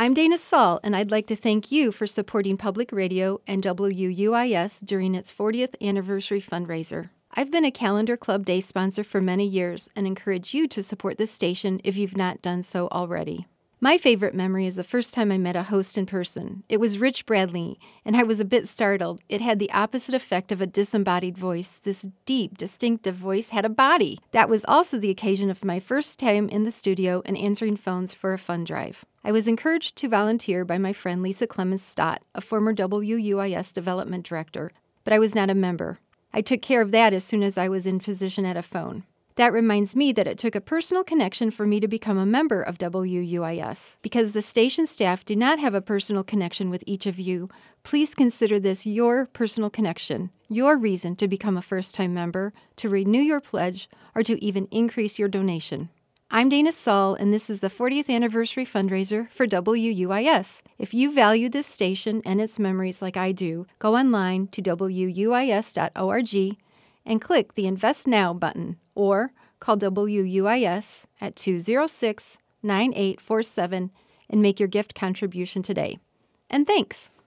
I'm Dana Saul, and I'd like to thank you for supporting public radio and WUIS during its 40th anniversary fundraiser. I've been a Calendar Club Day sponsor for many years and encourage you to support this station if you've not done so already. My favorite memory is the first time I met a host in person. It was Rich Bradley, and I was a bit startled. It had the opposite effect of a disembodied voice. This deep, distinctive voice had a body. That was also the occasion of my first time in the studio and answering phones for a fund drive. I was encouraged to volunteer by my friend Lisa Clemens Stott, a former WUIS development director, but I was not a member. I took care of that as soon as I was in position at a phone. That reminds me that it took a personal connection for me to become a member of WUIS. Because the station staff do not have a personal connection with each of you, please consider this your personal connection, your reason to become a first-time member, to renew your pledge, or to even increase your donation. I'm Dana Saul, and this is the 40th anniversary fundraiser for WUIS. If you value this station and its memories like I do, go online to wuis.org and click the Invest Now button, or call WUIS at 206-9847 and make your gift contribution today. And thanks!